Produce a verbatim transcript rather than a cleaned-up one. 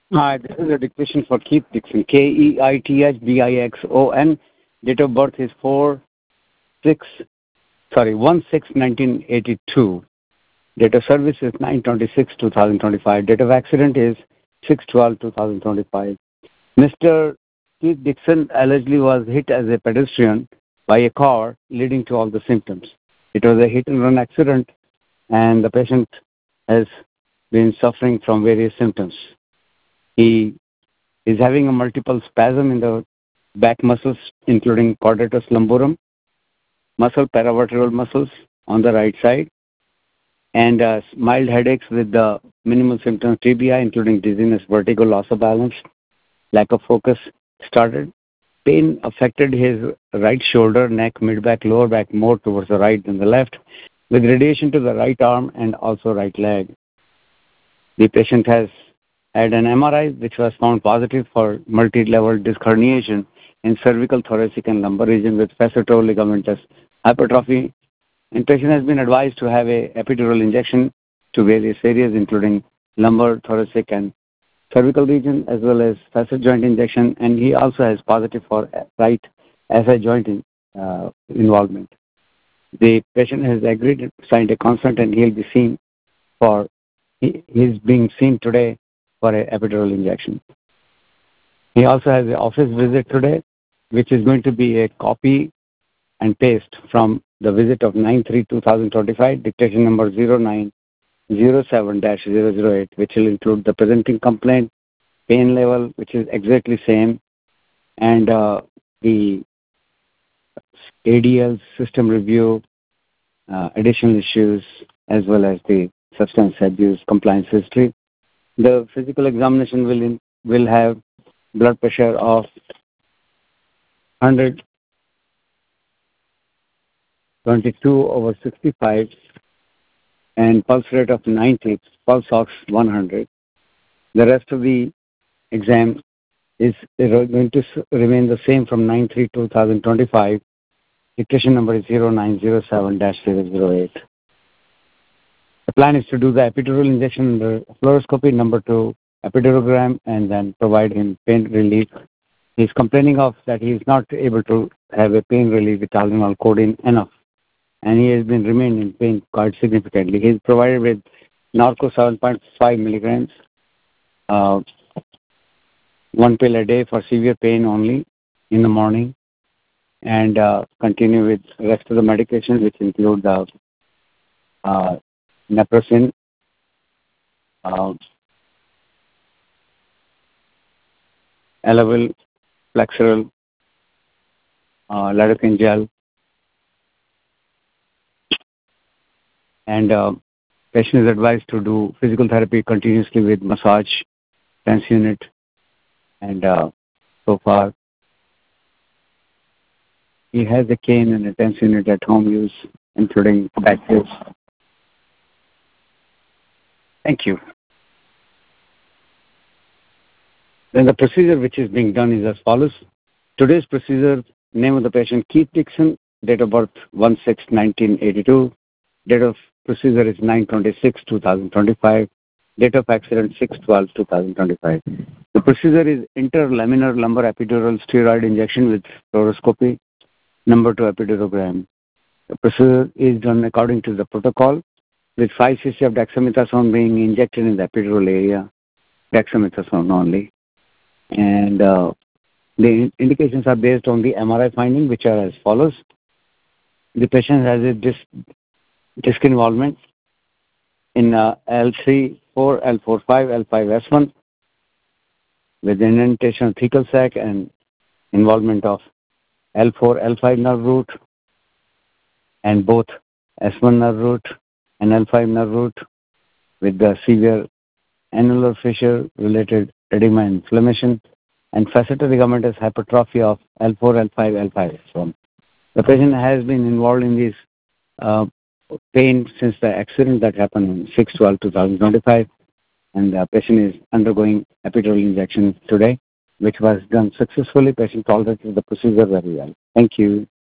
Hi, this is a dictation for Keith Dixon, K E I T H D I X O N. Date of birth is four six, sorry, one six nineteen eighty-two. Date of service is nine twenty-six two thousand twenty-five. Date of accident is six twelve two thousand twenty-five. Mister Keith Dixon allegedly was hit as a pedestrian by a car, leading to all the symptoms. It was a hit and run accident, and the patient has been suffering from various symptoms. He is having a multiple spasm in the back muscles, including quadratus lumborum, muscle, paravertebral muscles on the right side, and uh, mild headaches with the minimal symptoms, T B I, including dizziness, vertigo, loss of balance, lack of focus started. Pain affected his right shoulder, neck, mid-back, lower back more towards the right than the left, with radiation to the right arm and also right leg. The patient has had an M R I which was found positive for multi-level disc herniation in cervical, thoracic, and lumbar region with facetoligamentous hypertrophy. And patient has been advised to have a epidural injection to various areas, including lumbar, thoracic, and cervical region, as well as facet joint injection, and he also has positive for right S I joint in, uh, involvement. The patient has agreed, signed a consent, and he'll be seen for, he is being seen today for an epidural injection. He also has an office visit today, which is going to be a copy and paste from the visit of nine three two thousand twenty-five, dictation number zero nine zero seven dash zero zero eight, which will include the presenting complaint, pain level, which is exactly same, and uh, the A D L system review, uh, additional issues, as well as the substance abuse compliance history. The physical examination will in, will have blood pressure of one hundred twenty-two over sixty-five and pulse rate of ninety, pulse ox one hundred. The rest of the exam is going to remain the same from nine three two thousand twenty-five. Dictation number is zero nine zero seven dash zero zero eight. The plan is to do the epidural injection under fluoroscopy, number two, epidurogram, and then provide him pain relief. He's complaining of that he is not able to have a pain relief with Tylenol codeine enough, and he has been remaining in pain quite significantly. He is provided with Norco seven point five milligrams, uh, one pill a day for severe pain only in the morning, and uh, continue with the rest of the medications, which include the uh, naproxen, uh, Elavil, Flexeril, uh, lidocaine gel, and uh, patient is advised to do physical therapy continuously with massage, tense unit, and uh, so far he has a cane and a tense unit at home use, including back use. Thank you. Then the procedure which is being done is as follows. Today's procedure, name of the patient Keith Dixon, date of birth one six nineteen eighty-two, date of procedure is nine twenty-six two thousand twenty-five, date of accident six twelve two thousand twenty-five. The procedure is interlaminar lumbar epidural steroid injection with fluoroscopy, number two epidurogram. The procedure is done according to the protocol, with five cc of dexamethasone being injected in the epidural area, dexamethasone only. And uh, the indications are based on the M R I finding, which are as follows. The patient has a disc, disc involvement in uh, L three four, L four five, L five S one, with indentation of thecal sac and involvement of L four, L five nerve root, and both S one nerve root and L five nerve root, with the severe annular fissure related edema and inflammation, and facetal ligamentous hypertrophy of L four, L five, L five S one. The patient has been involved in this uh, pain since the accident that happened on six twelve two thousand twenty-five, and the patient is undergoing epidural injection today, which was done successfully. Patient tolerated the procedure very well. Thank you.